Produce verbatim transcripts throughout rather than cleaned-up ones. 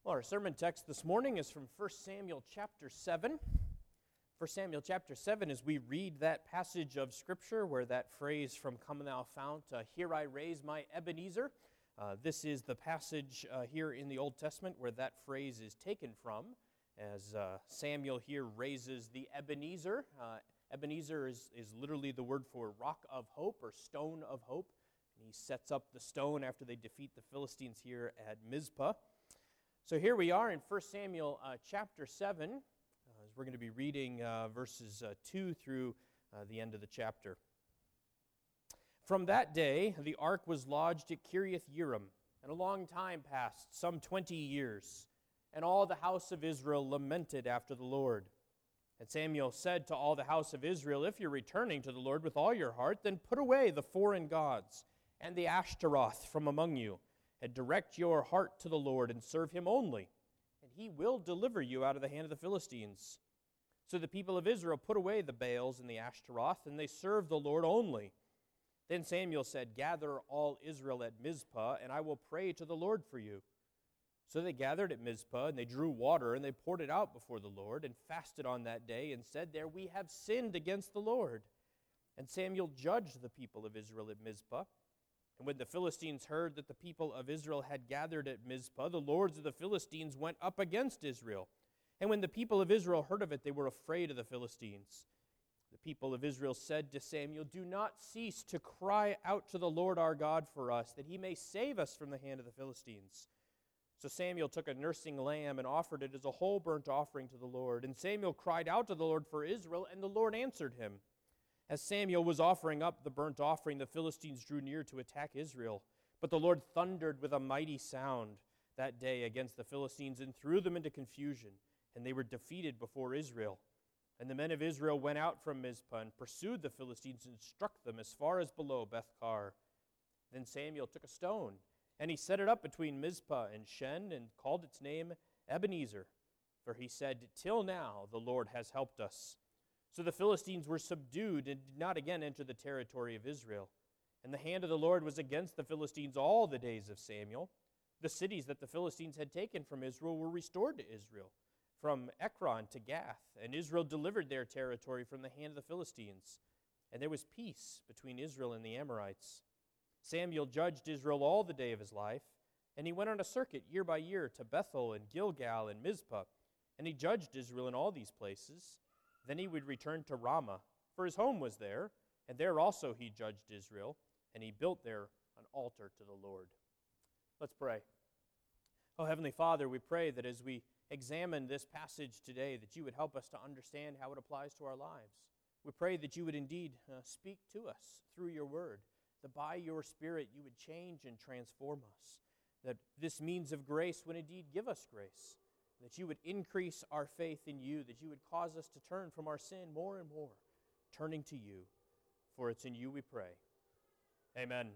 Well, our sermon text this morning is from First Samuel chapter seven. First Samuel chapter seven, as we read that passage of Scripture where that phrase from Come Thou Fount, uh, Here I raise my Ebenezer. Uh, this is the passage uh, here in the Old Testament where that phrase is taken from, as uh, Samuel here raises the Ebenezer. Uh, Ebenezer is, is literally the word for rock of hope or stone of hope. And he sets up the stone after they defeat the Philistines here at Mizpah. So here we are in First Samuel uh, chapter seven, uh, as we're going to be reading uh, verses uh, two through uh, the end of the chapter. From that day, the ark was lodged at Kiriath Jearim, and a long time passed, some twenty years, and all the house of Israel lamented after the Lord. And Samuel said to all the house of Israel, If you're returning to the Lord with all your heart, then put away the foreign gods and the Ashtaroth from among you, and direct your heart to the Lord, and serve him only, and he will deliver you out of the hand of the Philistines. So the people of Israel put away the Baals and the Ashtaroth, and they served the Lord only. Then Samuel said, Gather all Israel at Mizpah, and I will pray to the Lord for you. So they gathered at Mizpah, and they drew water, and they poured it out before the Lord, and fasted on that day, and said there, We have sinned against the Lord. And Samuel judged the people of Israel at Mizpah. And when the Philistines heard that the people of Israel had gathered at Mizpah, the lords of the Philistines went up against Israel. And when the people of Israel heard of it, they were afraid of the Philistines. The people of Israel said to Samuel, Do not cease to cry out to the Lord our God for us, that he may save us from the hand of the Philistines. So Samuel took a nursing lamb and offered it as a whole burnt offering to the Lord. And Samuel cried out to the Lord for Israel, and the Lord answered him. As Samuel was offering up the burnt offering, the Philistines drew near to attack Israel. But the Lord thundered with a mighty sound that day against the Philistines and threw them into confusion, and they were defeated before Israel. And the men of Israel went out from Mizpah and pursued the Philistines and struck them as far as below Beth-kar. Then Samuel took a stone, and he set it up between Mizpah and Shen, and called its name Ebenezer. For he said, Till now the Lord has helped us. So the Philistines were subdued and did not again enter the territory of Israel. And the hand of the Lord was against the Philistines all the days of Samuel. The cities that the Philistines had taken from Israel were restored to Israel, from Ekron to Gath, and Israel delivered their territory from the hand of the Philistines. And there was peace between Israel and the Amorites. Samuel judged Israel all the day of his life, and he went on a circuit year by year to Bethel and Gilgal and Mizpah, and he judged Israel in all these places. Then he would return to Ramah, for his home was there, and there also he judged Israel, and he built there an altar to the Lord. Let's pray. Oh, Heavenly Father, we pray that as we examine this passage today, that you would help us to understand how it applies to our lives. We pray that you would indeed uh, speak to us through your word, that by your Spirit you would change and transform us, that this means of grace would indeed give us grace, that you would increase our faith in you, that you would cause us to turn from our sin more and more, turning to you. For it's in you we pray. Amen.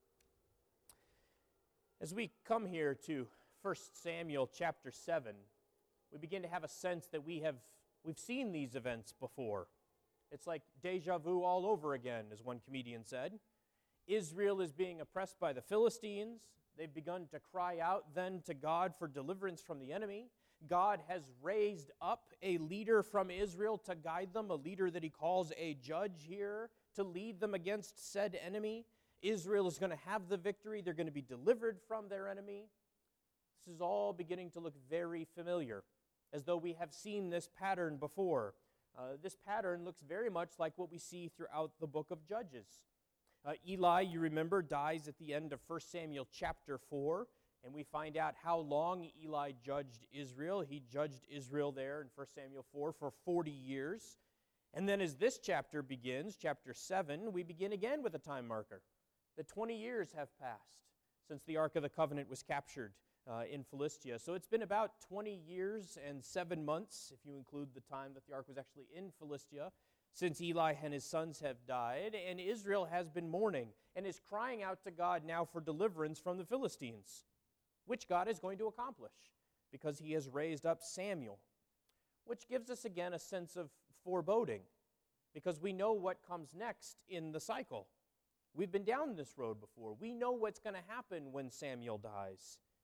As we come here to First Samuel chapter seven, we begin to have a sense that we have we've seen these events before. It's like deja vu all over again, as one comedian said. Israel is being oppressed by the Philistines. They've begun to cry out then to God for deliverance from the enemy. God has raised up a leader from Israel to guide them, a leader that he calls a judge here, to lead them against said enemy. Israel is going to have the victory. They're going to be delivered from their enemy. This is all beginning to look very familiar, as though we have seen this pattern before. Uh, this pattern looks very much like what we see throughout the book of Judges. Uh, Eli, you remember, dies at the end of First Samuel chapter four. And we find out how long Eli judged Israel. He judged Israel there in First Samuel four for forty years. And then as this chapter begins, chapter seven, we begin again with a time marker. The twenty years have passed since the Ark of the Covenant was captured uh, in Philistia. So it's been about twenty years and seven months, if you include the time that the Ark was actually in Philistia, since Eli and his sons have died. And Israel has been mourning and is crying out to God now for deliverance from the Philistines, which God is going to accomplish because he has raised up Samuel, which gives us again a sense of foreboding because we know what comes next in the cycle. We've been down this road before. We know what's going to happen when Samuel dies.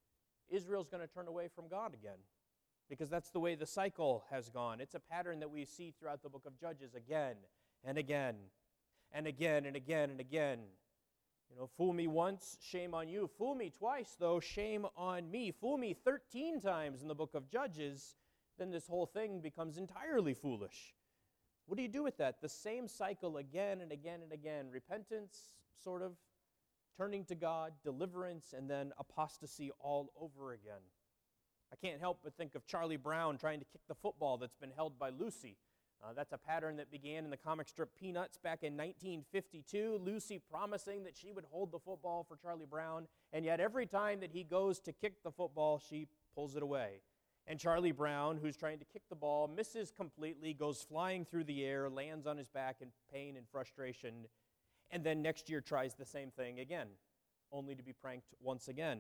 Israel's going to turn away from God again, because that's the way the cycle has gone. It's a pattern that we see throughout the book of Judges again and again and again and again and again. You know, fool me once, shame on you. Fool me twice, though, shame on me. Fool me thirteen times in the book of Judges, then this whole thing becomes entirely foolish. What do you do with that? The same cycle again and again and again. Repentance, sort of, turning to God, deliverance, and then apostasy all over again. I can't help but think of Charlie Brown trying to kick the football that's been held by Lucy. Uh, that's a pattern that began in the comic strip Peanuts back in nineteen fifty-two. Lucy promising that she would hold the football for Charlie Brown, and yet every time that he goes to kick the football, she pulls it away. And Charlie Brown, who's trying to kick the ball, misses completely, goes flying through the air, lands on his back in pain and frustration, and then next year tries the same thing again, only to be pranked once again.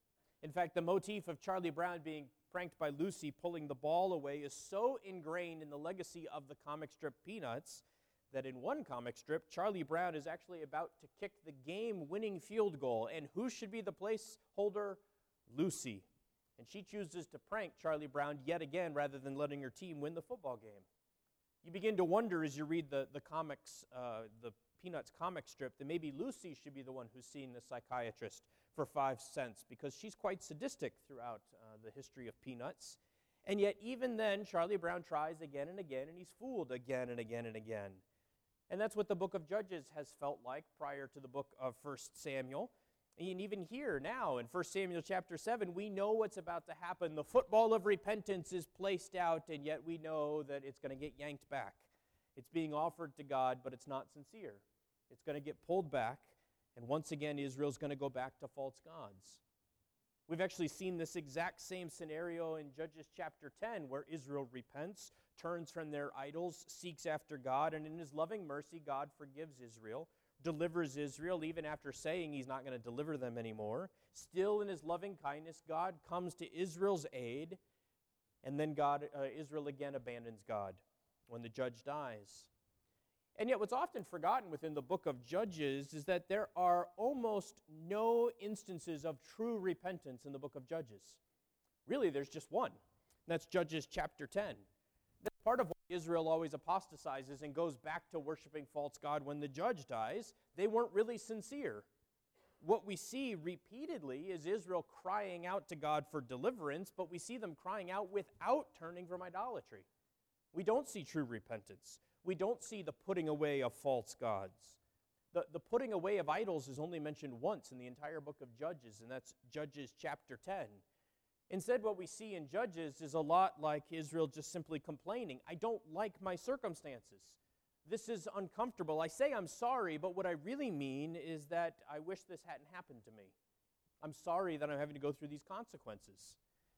In fact, the motif of Charlie Brown being pranked by Lucy pulling the ball away is so ingrained in the legacy of the comic strip Peanuts that in one comic strip, Charlie Brown is actually about to kick the game-winning field goal. And who should be the placeholder? Lucy. And she chooses to prank Charlie Brown yet again rather than letting her team win the football game. You begin to wonder as you read the, the comics, uh, the Peanuts comic strip, that maybe Lucy should be the one who's seen the psychiatrist for five cents, because she's quite sadistic throughout uh, the history of Peanuts. And yet even then, Charlie Brown tries again and again, and he's fooled again and again and again. And that's what the book of Judges has felt like prior to the book of First Samuel. And even here now in First Samuel chapter seven, we know what's about to happen. The football of repentance is placed out, and yet we know that it's going to get yanked back. It's being offered to God, but it's not sincere. It's going to get pulled back, and once again, Israel's going to go back to false gods. We've actually seen this exact same scenario in Judges chapter ten, where Israel repents, turns from their idols, seeks after God, and in his loving mercy, God forgives Israel, delivers Israel, even after saying he's not going to deliver them anymore. Still in his loving kindness, God comes to Israel's aid, and then God, uh, Israel again abandons God when the judge dies. And yet what's often forgotten within the book of Judges is that there are almost no instances of true repentance in the book of Judges. Really, there's just one. And that's Judges chapter ten. That's part of why Israel always apostatizes and goes back to worshiping false god when the judge dies. They weren't really sincere. What we see repeatedly is Israel crying out to God for deliverance, but we see them crying out without turning from idolatry. We don't see true repentance. We don't see the putting away of false gods. The, the putting away of idols is only mentioned once in the entire book of Judges, and that's Judges chapter ten. Instead, what we see in Judges is a lot like Israel just simply complaining. I don't like my circumstances. This is uncomfortable. I say I'm sorry, but what I really mean is that I wish this hadn't happened to me. I'm sorry that I'm having to go through these consequences.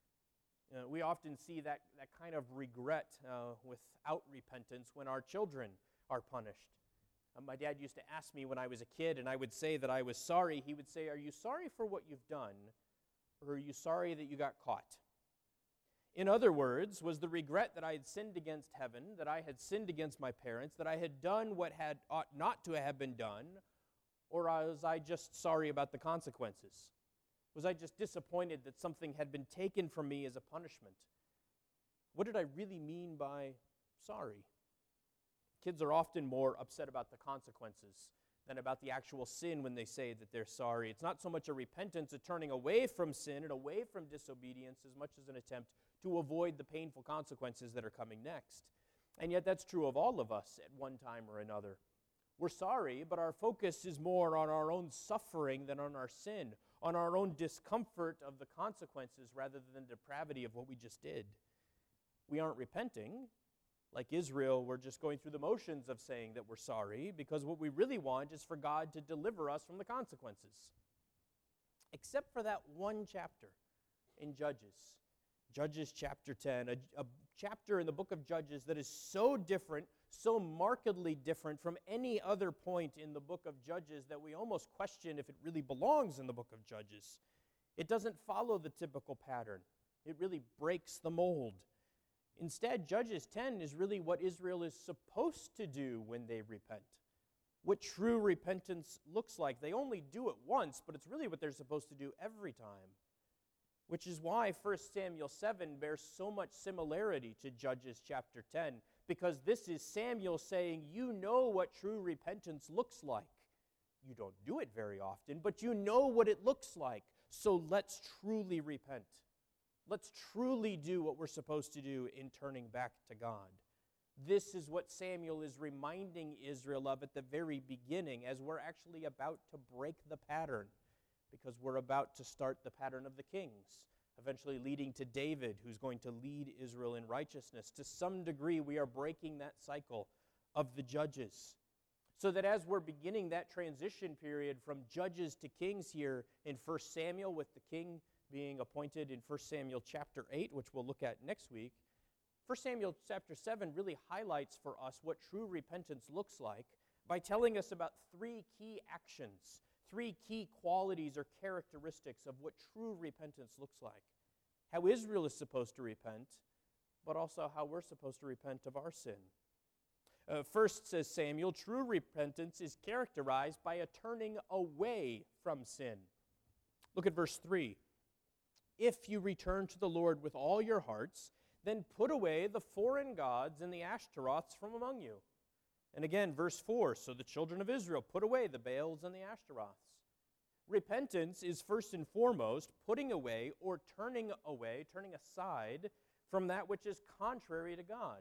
Uh, we often see that, that kind of regret uh, without repentance when our children are punished. Uh, my dad used to ask me when I was a kid, and I would say that I was sorry. He would say, "Are you sorry for what you've done, or are you sorry that you got caught?" In other words, was the regret that I had sinned against heaven, that I had sinned against my parents, that I had done what had ought not to have been done, or was I just sorry about the consequences? Was I just disappointed that something had been taken from me as a punishment? What did I really mean by sorry? Kids are often more upset about the consequences than about the actual sin when they say that they're sorry. It's not so much a repentance, a turning away from sin and away from disobedience, as much as an attempt to avoid the painful consequences that are coming next. And yet that's true of all of us at one time or another. We're sorry, but our focus is more on our own suffering than on our sin, on our own discomfort of the consequences rather than the depravity of what we just did. We aren't repenting. Like Israel, we're just going through the motions of saying that we're sorry, because what we really want is for God to deliver us from the consequences. Except for that one chapter in Judges. Judges chapter ten, a, a chapter in the book of Judges that is so different, so markedly different from any other point in the book of Judges that we almost question if it really belongs in the book of Judges. It doesn't follow the typical pattern. It really breaks the mold. Instead, Judges ten is really what Israel is supposed to do when they repent. What true repentance looks like. They only do it once, but it's really what they're supposed to do every time. which is why First Samuel seven bears so much similarity to Judges chapter ten, because this is Samuel saying, you know what true repentance looks like. You don't do it very often, but you know what it looks like. So let's truly repent. Let's truly do what we're supposed to do in turning back to God. This is what Samuel is reminding Israel of at the very beginning, as we're actually about to break the pattern, because we're about to start the pattern of the kings, eventually leading to David, who's going to lead Israel in righteousness. To some degree, we are breaking that cycle of the judges, so that as we're beginning that transition period from judges to kings here in First Samuel, with the king being appointed in First Samuel chapter eight, which we'll look at next week, First Samuel chapter seven really highlights for us what true repentance looks like by telling us about three key actions, three key qualities or characteristics of what true repentance looks like. How Israel is supposed to repent, but also how we're supposed to repent of our sin. Uh, first, says Samuel, true repentance is characterized by a turning away from sin. Look at verse three. If you return to the Lord with all your hearts, then put away the foreign gods and the Ashtaroths from among you. And again, verse four, so the children of Israel put away the Baals and the Ashtaroths. Repentance is first and foremost putting away or turning away, turning aside from that which is contrary to God.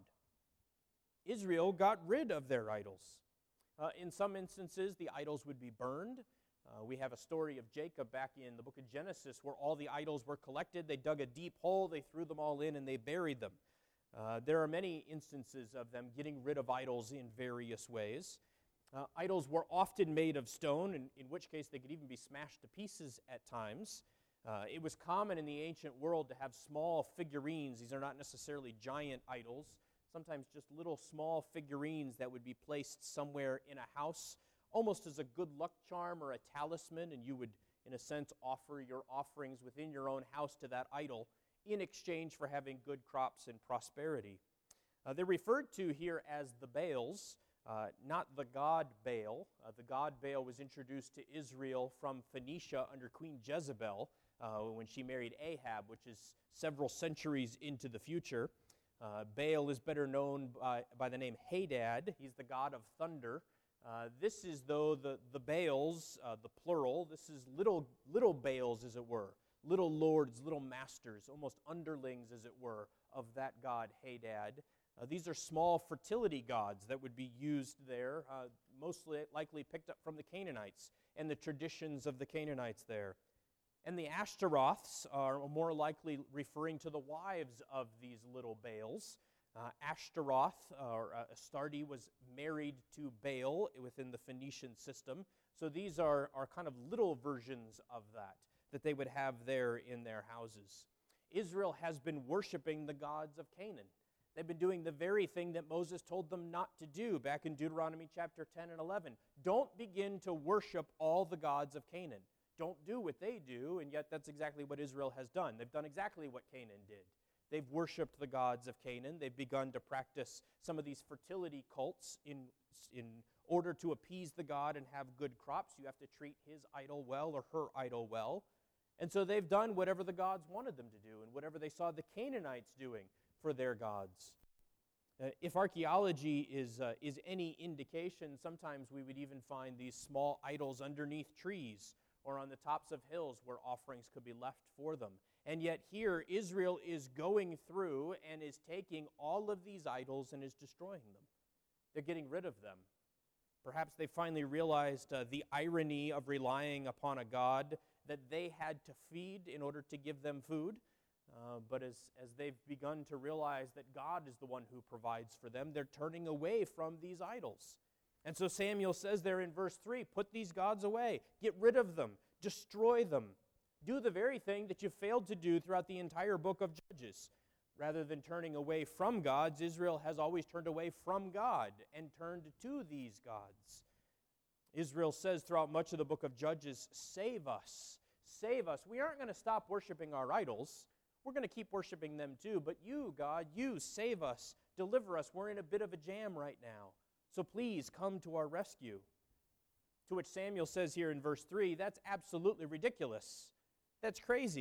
Israel got rid of their idols. Uh, in some instances, the idols would be burned. Uh, we have a story of Jacob back in the book of Genesis where all the idols were collected. They dug a deep hole, they threw them all in, and they buried them. Uh, there are many instances of them getting rid of idols in various ways. Uh, idols were often made of stone, in, in which case they could even be smashed to pieces at times. Uh, it was common in the ancient world to have small figurines. These are not necessarily giant idols. Sometimes just little small figurines that would be placed somewhere in a house, almost as a good luck charm or a talisman, and you would, in a sense, offer your offerings within your own house to that idol in exchange for having good crops and prosperity. Uh, they're referred to here as the Baals, uh, not the god Baal. Uh, the god Baal was introduced to Israel from Phoenicia under Queen Jezebel uh, when she married Ahab, which is several centuries into the future. Uh, Baal is better known by, by the name Hadad. He's the god of thunder. Uh, this is, though, the, the Baals, uh, the plural. This is little, little Baals, as it were. Little lords, little masters, almost underlings, as it were, of that god Hadad. Uh, these are small fertility gods that would be used there, uh, mostly likely picked up from the Canaanites and the traditions of the Canaanites there. And the Ashtaroths are more likely referring to the wives of these little Baals. Uh, Ashtaroth, or uh, Astarte, was married to Baal within the Phoenician system. So these are, are kind of little versions of that, that they would have there in their houses. Israel has been worshiping the gods of Canaan. They've been doing the very thing that Moses told them not to do back in Deuteronomy chapter ten and eleven. Don't begin to worship all the gods of Canaan. Don't do what they do, and yet that's exactly what Israel has done. They've done exactly what Canaan did. They've worshipped the gods of Canaan. They've begun to practice some of these fertility cults in, in order to appease the god and have good crops. You have to treat his idol well or her idol well. And so they've done whatever the gods wanted them to do and whatever they saw the Canaanites doing for their gods. Uh, if archaeology is, uh, is any indication, sometimes we would even find these small idols underneath trees or on the tops of hills where offerings could be left for them. And yet here, Israel is going through and is taking all of these idols and is destroying them. They're getting rid of them. Perhaps they finally realized uh, the irony of relying upon a god that they had to feed in order to give them food. Uh, but as, as they've begun to realize that God is the one who provides for them, they're turning away from these idols. And so Samuel says there in verse three, put these gods away, get rid of them, destroy them. Do the very thing that you failed to do throughout the entire book of Judges. Rather than turning away from gods, Israel has always turned away from God and turned to these gods. Israel says throughout much of the book of Judges, save us, save us. We aren't going to stop worshiping our idols. We're going to keep worshiping them too. But you, God, you save us, deliver us. We're in a bit of a jam right now. So please come to our rescue. To which Samuel says here in verse three, that's absolutely ridiculous. That's crazy.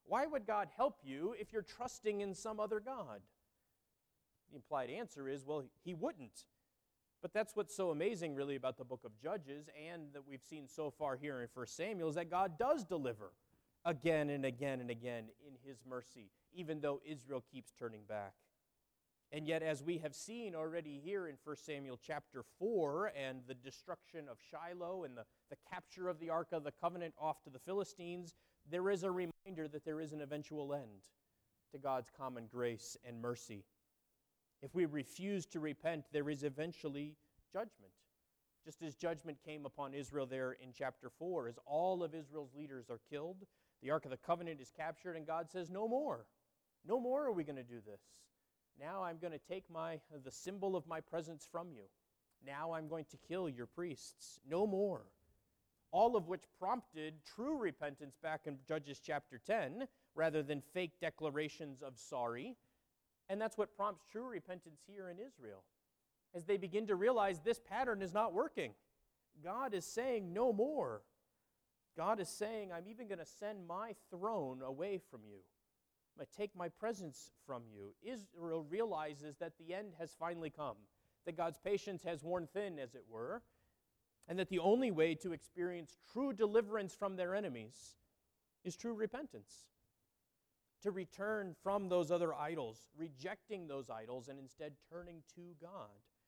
Why would God help you if you're trusting in some other God? The implied answer is, well, he wouldn't. But that's what's so amazing, really, about the book of Judges and that we've seen so far here in First Samuel is that God does deliver again and again and again in his mercy, even though Israel keeps turning back. And yet, as we have seen already here in First Samuel chapter four and the destruction of Shiloh and the, the capture of the Ark of the Covenant off to the Philistines, there is a reminder that there is an eventual end to God's common grace and mercy. If we refuse to repent, there is eventually judgment. Just as judgment came upon Israel there in chapter four, as all of Israel's leaders are killed, the Ark of the Covenant is captured, and God says, no more. No more are we going to do this. Now I'm going to take my the symbol of my presence from you. Now I'm going to kill your priests. No more. All of which prompted true repentance back in Judges chapter ten, rather than fake declarations of sorry. And that's what prompts true repentance here in Israel, as they begin to realize this pattern is not working. God is saying no more. God is saying, I'm even going to send my throne away from you. I'm going to take my presence from you. Israel realizes that the end has finally come, that God's patience has worn thin, as it were, and that the only way to experience true deliverance from their enemies is true repentance. To return from those other idols, rejecting those idols, and instead turning to God.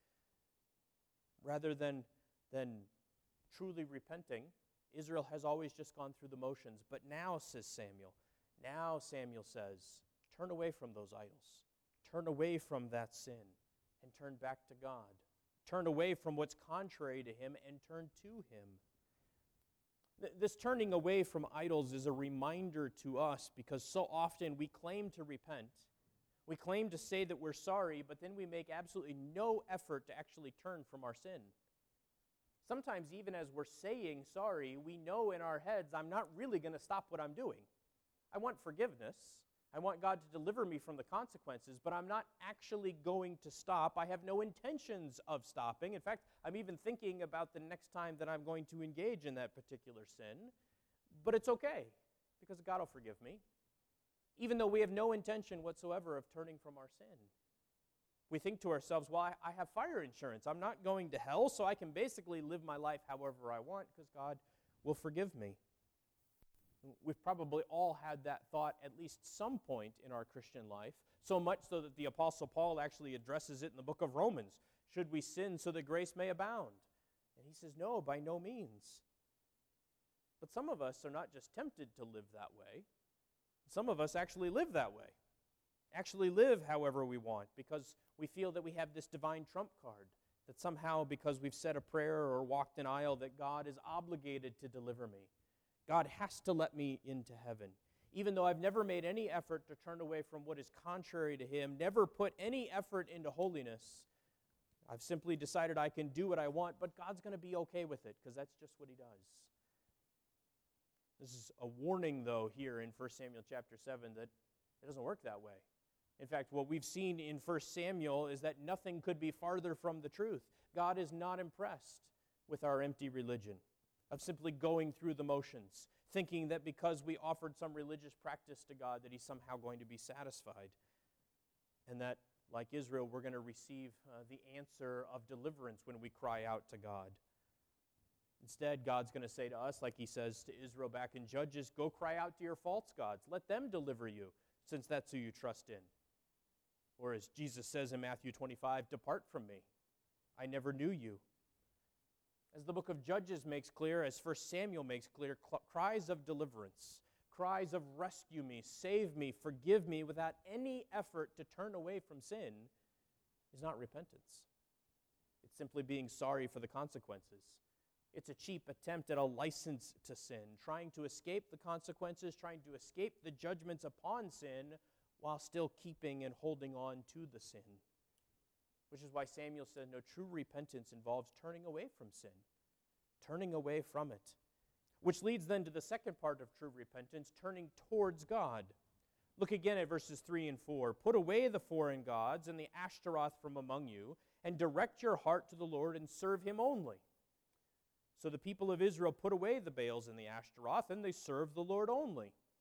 Rather than, than truly repenting, Israel has always just gone through the motions. But now, says Samuel, now Samuel says, turn away from those idols. Turn away from that sin and turn back to God. Turn away from what's contrary to him and turn to him. This turning away from idols is a reminder to us because so often we claim to repent. We claim to say that we're sorry, but then we make absolutely no effort to actually turn from our sin. Sometimes even as we're saying sorry, we know in our heads, I'm not really going to stop what I'm doing. I want forgiveness. I want God to deliver me from the consequences, but I'm not actually going to stop. I have no intentions of stopping. In fact, I'm even thinking about the next time that I'm going to engage in that particular sin. But it's okay, because God will forgive me, even though we have no intention whatsoever of turning from our sin. We think to ourselves, well, I, I have fire insurance. I'm not going to hell, so I can basically live my life however I want because God will forgive me. We've probably all had that thought at least some point in our Christian life, so much so that the Apostle Paul actually addresses it in the book of Romans. Should we sin so that grace may abound? And he says, no, by no means. But some of us are not just tempted to live that way. Some of us actually live that way, actually live however we want, because we feel that we have this divine trump card, that somehow because we've said a prayer or walked an aisle that God is obligated to deliver me. God has to let me into heaven, even though I've never made any effort to turn away from what is contrary to him, never put any effort into holiness. I've simply decided I can do what I want, but God's going to be okay with it, because that's just what he does. This is a warning, though, here in First Samuel chapter seven, that it doesn't work that way. In fact, what we've seen in First Samuel is that nothing could be farther from the truth. God is not impressed with our empty religion of simply going through the motions, thinking that because we offered some religious practice to God that he's somehow going to be satisfied, and that, like Israel, we're going to receive uh, the answer of deliverance when we cry out to God. Instead, God's going to say to us, like he says to Israel back in Judges, go cry out to your false gods. Let them deliver you, since that's who you trust in. Or as Jesus says in Matthew twenty-five, depart from me. I never knew you. As the book of Judges makes clear, as First Samuel makes clear, cl- cries of deliverance, cries of rescue me, save me, forgive me, without any effort to turn away from sin, is not repentance. It's simply being sorry for the consequences. It's a cheap attempt at a license to sin, trying to escape the consequences, trying to escape the judgments upon sin, while still keeping and holding on to the sin. Which is why Samuel said, no, true repentance involves turning away from sin, turning away from it. Which leads then to the second part of true repentance, turning towards God. Look again at verses three and four. Put away the foreign gods and the Ashtaroth from among you, and direct your heart to the Lord and serve him only. So the people of Israel put away the Baals and the Ashtaroth, and they served the Lord only.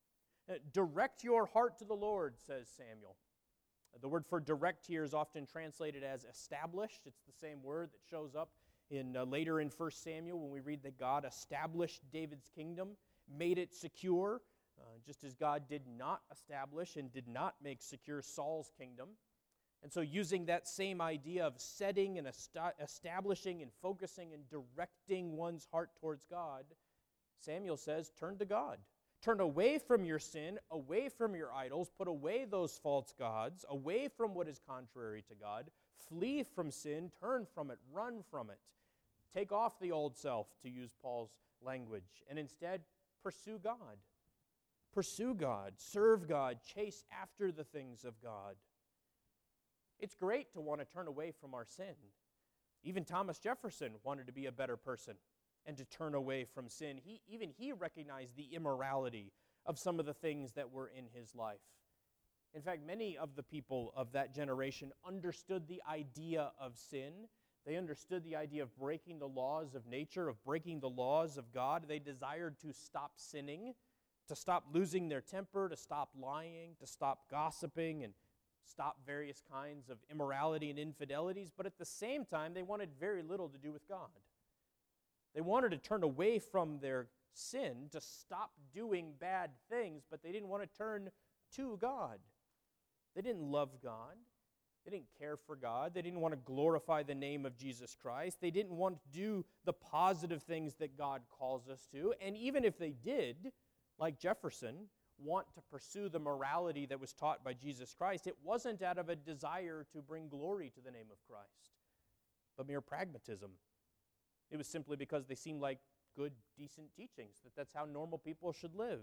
Uh, Direct your heart to the Lord, says Samuel. Uh, The word for direct here is often translated as established. It's the same word that shows up in uh, later in First Samuel when we read that God established David's kingdom, made it secure, uh, just as God did not establish and did not make secure Saul's kingdom. And so using that same idea of setting and est- establishing and focusing and directing one's heart towards God, Samuel says, turn to God. Turn away from your sin, away from your idols, put away those false gods, away from what is contrary to God, flee from sin, turn from it, run from it. Take off the old self, to use Paul's language, and instead pursue God. Pursue God, serve God, chase after the things of God. It's great to want to turn away from our sin. Even Thomas Jefferson wanted to be a better person and to turn away from sin. He, even he recognized the immorality of some of the things that were in his life. In fact, many of the people of that generation understood the idea of sin. They understood the idea of breaking the laws of nature, of breaking the laws of God. They desired to stop sinning, to stop losing their temper, to stop lying, to stop gossiping, and stop various kinds of immorality and infidelities. But at the same time, they wanted very little to do with God. They wanted to turn away from their sin, to stop doing bad things, but they didn't want to turn to God. They didn't love God. They didn't care for God. They didn't want to glorify the name of Jesus Christ. They didn't want to do the positive things that God calls us to. And even if they did, like Jefferson, want to pursue the morality that was taught by Jesus Christ, it wasn't out of a desire to bring glory to the name of Christ, but mere pragmatism. It was simply because they seemed like good, decent teachings, that that's how normal people should live.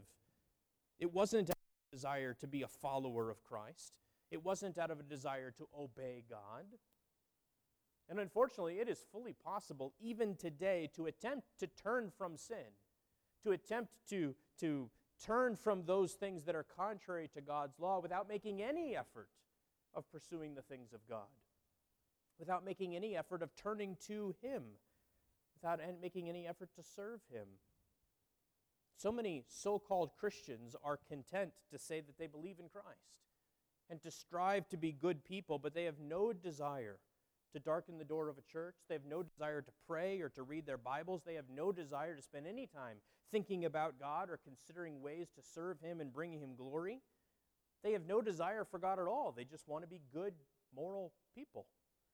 It wasn't out of a desire to be a follower of Christ. It wasn't out of a desire to obey God. And unfortunately, it is fully possible, even today, to attempt to turn from sin, to attempt to, to turn from those things that are contrary to God's law without making any effort of pursuing the things of God, without making any effort of turning to Him, without making any effort to serve Him. So many so-called Christians are content to say that they believe in Christ and to strive to be good people, but they have no desire to darken the door of a church. They have no desire to pray or to read their Bibles. They have no desire to spend any time thinking about God or considering ways to serve Him and bring Him glory. They have no desire for God at all. They just want to be good, moral people.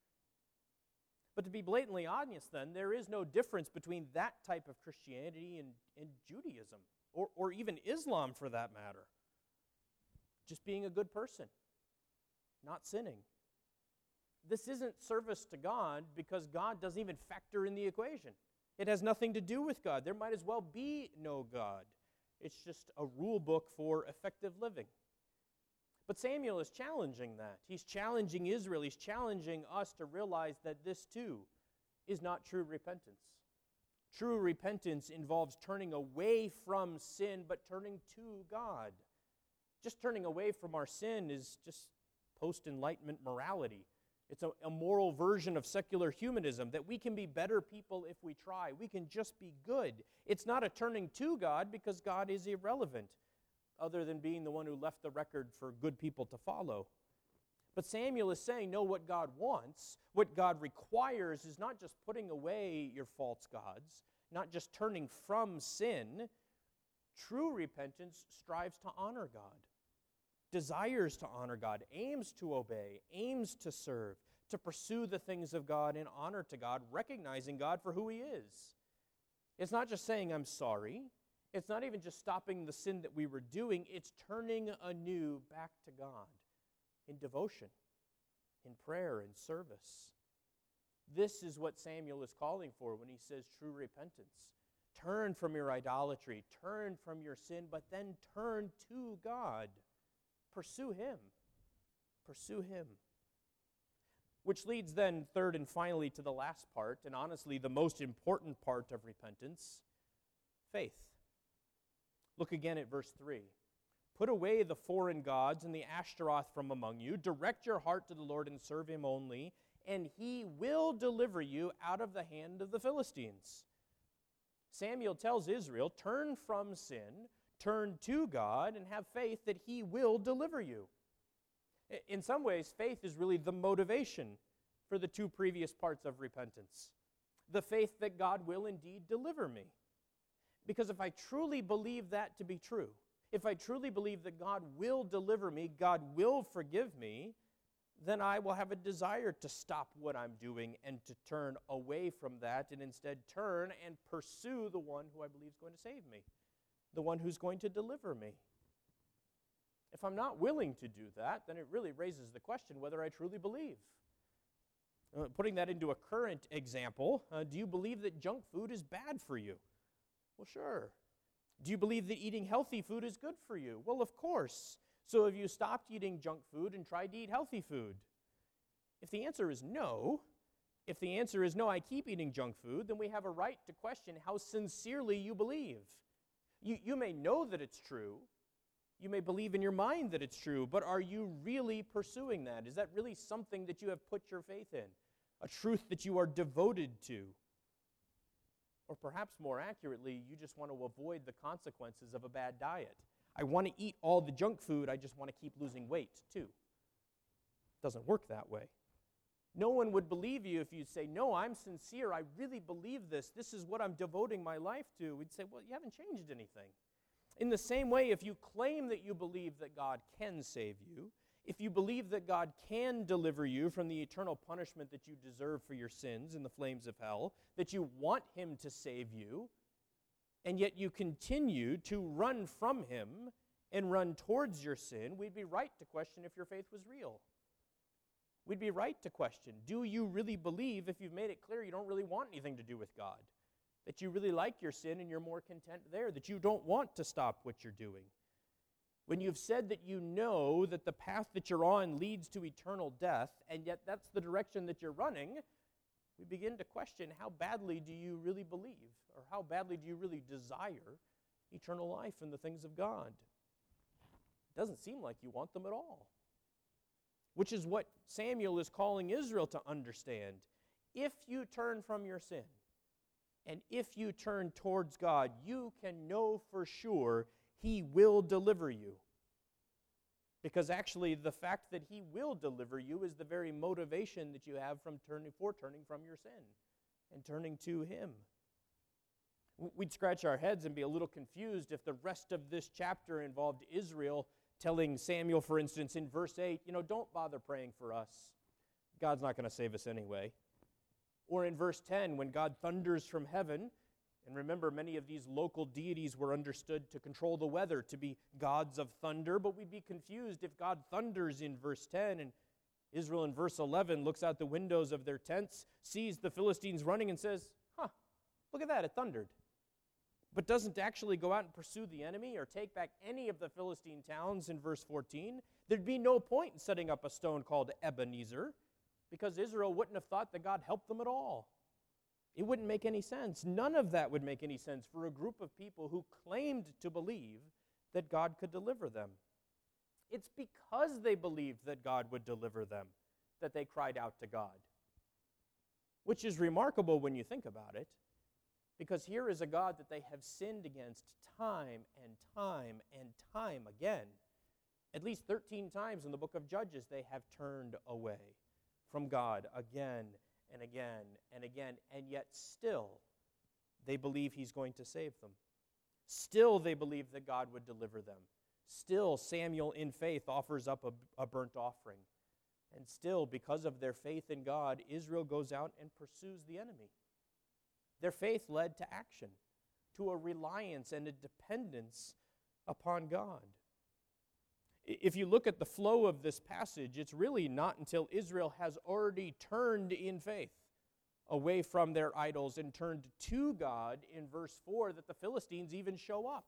But to be blatantly honest then, there is no difference between that type of Christianity and, and Judaism, or, or even Islam for that matter. Just being a good person, not sinning. This isn't service to God because God doesn't even factor in the equation. It has nothing to do with God. There might as well be no God. It's just a rule book for effective living. But Samuel is challenging that. He's challenging Israel. He's challenging us to realize that this too is not true repentance. True repentance involves turning away from sin, but turning to God. Just turning away from our sin is just post-Enlightenment morality. It's a, a moral version of secular humanism, that we can be better people if we try. We can just be good. It's not a turning to God because God is irrelevant, other than being the one who left the record for good people to follow. But Samuel is saying, no, what God wants, what God requires is not just putting away your false gods, not just turning from sin. True repentance strives to honor God, desires to honor God, aims to obey, aims to serve, to pursue the things of God in honor to God, recognizing God for who He is. It's not just saying, I'm sorry. It's not even just stopping the sin that we were doing. It's turning anew back to God in devotion, in prayer, in service. This is what Samuel is calling for when he says true repentance. Turn from your idolatry, turn from your sin, but then turn to God. Pursue Him. Pursue Him. Which leads then, third and finally, to the last part, and honestly the most important part of repentance, faith. Look again at verse three. Put away the foreign gods and the Ashtaroth from among you. Direct your heart to the Lord and serve Him only, and He will deliver you out of the hand of the Philistines. Samuel tells Israel, turn from sin, turn to God and have faith that He will deliver you. In some ways, faith is really the motivation for the two previous parts of repentance. The faith that God will indeed deliver me. Because if I truly believe that to be true, if I truly believe that God will deliver me, God will forgive me, then I will have a desire to stop what I'm doing and to turn away from that and instead turn and pursue the one who I believe is going to save me, the one who's going to deliver me. If I'm not willing to do that, then it really raises the question whether I truly believe. Uh, putting that into a current example, uh, do you believe that junk food is bad for you? Well, sure. Do you believe that eating healthy food is good for you? Well, of course. So have you stopped eating junk food and tried to eat healthy food? If the answer is no, if the answer is no, I keep eating junk food, then we have a right to question how sincerely you believe. You, you may know that it's true. You may believe in your mind that it's true, but are you really pursuing that? Is that really something that you have put your faith in? A truth that you are devoted to? Or perhaps more accurately, you just want to avoid the consequences of a bad diet. I want to eat all the junk food, I just want to keep losing weight too. It doesn't work that way. No one would believe you if you say, no, I'm sincere, I really believe this, this is what I'm devoting my life to. We'd say, well, you haven't changed anything. In the same way, if you claim that you believe that God can save you, if you believe that God can deliver you from the eternal punishment that you deserve for your sins in the flames of hell, that you want Him to save you, and yet you continue to run from Him and run towards your sin, we'd be right to question if your faith was real. We'd be right to question, do you really believe, if you've made it clear you don't really want anything to do with God, that you really like your sin and you're more content there, that you don't want to stop what you're doing? When you've said that you know that the path that you're on leads to eternal death, and yet that's the direction that you're running, we begin to question, how badly do you really believe? Or how badly do you really desire eternal life and the things of God? It doesn't seem like you want them at all. Which is what Samuel is calling Israel to understand. If you turn from your sin, and if you turn towards God, you can know for sure He will deliver you. Because actually, the fact that He will deliver you is the very motivation that you have from turning, for turning from your sin and turning to Him. We'd scratch our heads and be a little confused if the rest of this chapter involved Israel telling Samuel, for instance, in verse eight, you know, don't bother praying for us. God's not going to save us anyway. Or in verse ten, when God thunders from heaven, and remember, many of these local deities were understood to control the weather, to be gods of thunder, but we'd be confused if God thunders in verse ten, and Israel in verse eleven looks out the windows of their tents, sees the Philistines running, and says, huh, look at that, it thundered. But doesn't actually go out and pursue the enemy or take back any of the Philistine towns in verse fourteen. There'd be no point in setting up a stone called Ebenezer, because Israel wouldn't have thought that God helped them at all. It wouldn't make any sense. None of that would make any sense for a group of people who claimed to believe that God could deliver them. It's because they believed that God would deliver them that they cried out to God. Which is remarkable when you think about it, because here is a God that they have sinned against time and time and time again. At least thirteen times in the book of Judges they have turned away from God again and again and again, and yet still they believe He's going to save them. Still they believe that God would deliver them. Still Samuel in faith offers up a, a burnt offering. And still, because of their faith in God, Israel goes out and pursues the enemy. Their faith led to action, to a reliance and a dependence upon God. If you look at the flow of this passage, it's really not until Israel has already turned in faith away from their idols and turned to God in verse four that the Philistines even show up.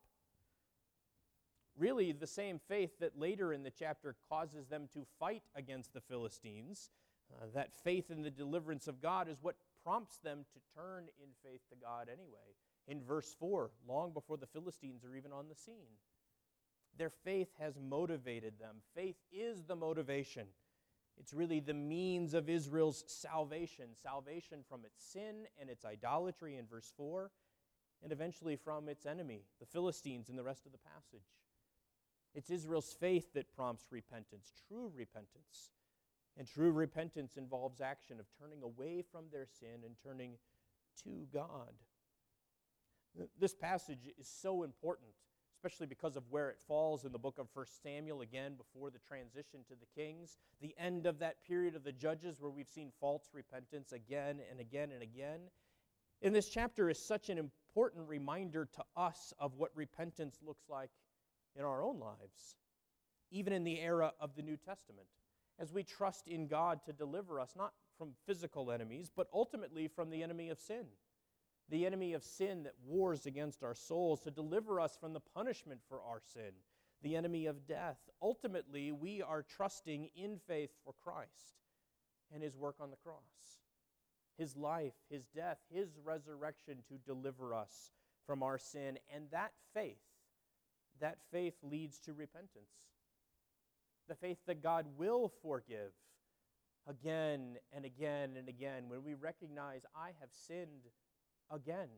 Really, the same faith that later in the chapter causes them to fight against the Philistines, uh, that faith in the deliverance of God is what prompts them to turn in faith to God anyway. In verse four, long before the Philistines are even on the scene. Their faith has motivated them. Faith is the motivation. It's really the means of Israel's salvation. Salvation from its sin and its idolatry in verse four, and eventually from its enemy, the Philistines, in the rest of the passage. It's Israel's faith that prompts repentance, true repentance. And true repentance involves action of turning away from their sin and turning to God. This passage is so important, especially because of where it falls in the book of First Samuel, again, before the transition to the kings, the end of that period of the judges where we've seen false repentance again and again and again. And this chapter is such an important reminder to us of what repentance looks like in our own lives, even in the era of the New Testament, as we trust in God to deliver us, not from physical enemies, but ultimately from the enemy of sin. The enemy of sin that wars against our souls, to deliver us from the punishment for our sin, the enemy of death. Ultimately, we are trusting in faith for Christ and His work on the cross, His life, His death, His resurrection to deliver us from our sin. And that faith, that faith leads to repentance. The faith that God will forgive again and again and again when we recognize I have sinned again.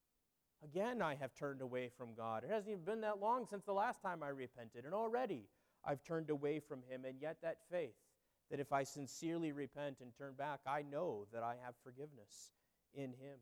Again, I have turned away from God. It hasn't even been that long since the last time I repented, and already I've turned away from Him. And yet that faith, that if I sincerely repent and turn back, I know that I have forgiveness in Him.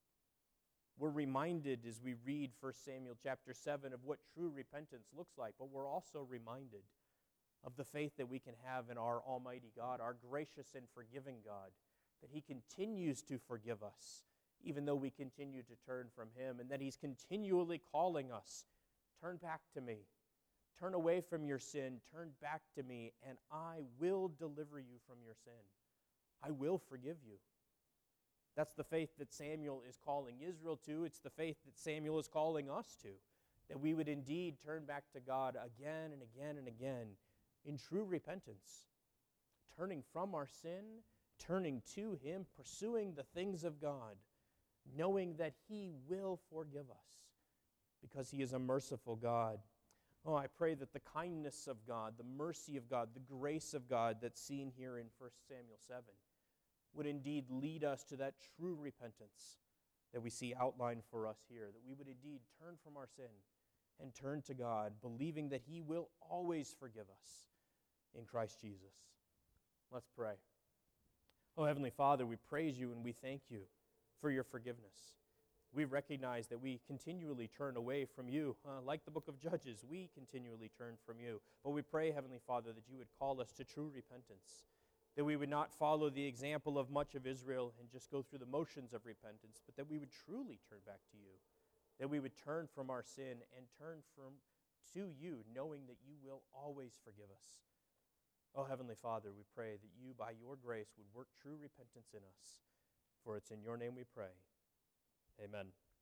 We're reminded as we read First Samuel chapter seven of what true repentance looks like, but we're also reminded of the faith that we can have in our almighty God, our gracious and forgiving God, that He continues to forgive us, even though we continue to turn from Him, and that He's continually calling us, turn back to me, turn away from your sin, turn back to me, and I will deliver you from your sin. I will forgive you. That's the faith that Samuel is calling Israel to. It's the faith that Samuel is calling us to, that we would indeed turn back to God again and again and again in true repentance, turning from our sin, turning to Him, pursuing the things of God, knowing that He will forgive us because He is a merciful God. Oh, I pray that the kindness of God, the mercy of God, the grace of God that's seen here in First Samuel seven would indeed lead us to that true repentance that we see outlined for us here, that we would indeed turn from our sin and turn to God, believing that He will always forgive us in Christ Jesus. Let's pray. Oh, Heavenly Father, we praise You and we thank You for Your forgiveness. We recognize that we continually turn away from You. Uh, like the book of Judges, we continually turn from You. But we pray, Heavenly Father, that You would call us to true repentance, that we would not follow the example of much of Israel and just go through the motions of repentance, but that we would truly turn back to You, that we would turn from our sin and turn from to You, knowing that You will always forgive us. Oh, Heavenly Father, we pray that You, by Your grace, would work true repentance in us. For it's in Your name we pray. Amen.